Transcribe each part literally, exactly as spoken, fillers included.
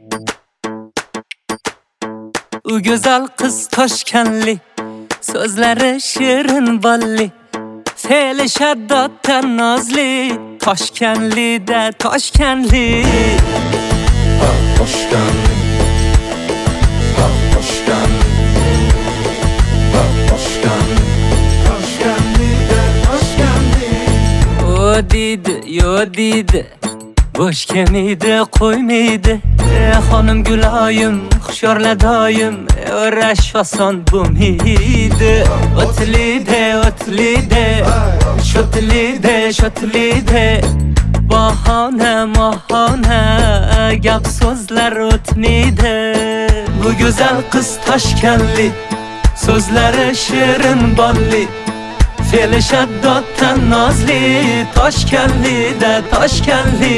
U güzel kız Toshkanli, sözleri şirin balli, fe'li shaddatdan nozli, Toshkanli de Toshkanli. Ha Toshkanli, ha Toshkanli, ha Toshkanli, Toshkanli de Toshkanli. O deydi, yo deydi, boş kemiydi, qo'ymaydi. Xonim Guloyim, hushyorla doim, o'rash oson bo'lmaydi. O'tlide, o'tlide, shotlide, shotlide, bahona, mahona, gap so'zlar o'tmaydi. Bu go'zal qiz Toshkanli, so'zlari shirin bolli, fe'li shaddoddan nozli, Toshkanli da Toshkanli.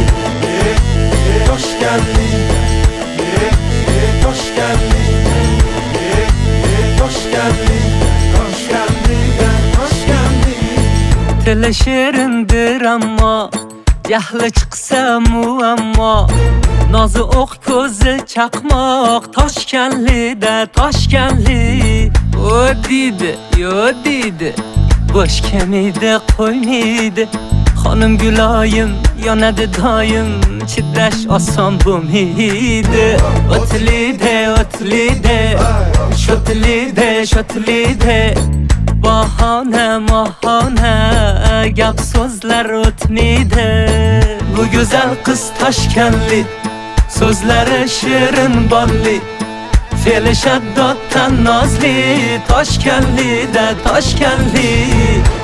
Toshkanli, Toshkanli, Toshkanli, Toshkanli de Toshkanli. Tili shirindir ammo, jahli chiqsa muammo, nozi o'q ko'zi chaqmoq, Toshkanli da Toshkanli. O deydi, yo deydi, bosh kamiydi, qo'ymaydi. Xonim Guloyim, yonadi doim, chidash oson bo'lmaydi. O'tlide, o'tlide, shotlide, shotlide, bahona, mahona, gap so'zlar o'tmaydi. Bu go'zal qiz Toshkanli, so'zlari shirin bolli, fe'li shaddoddan nozli, Toshkanli da Toshkanli.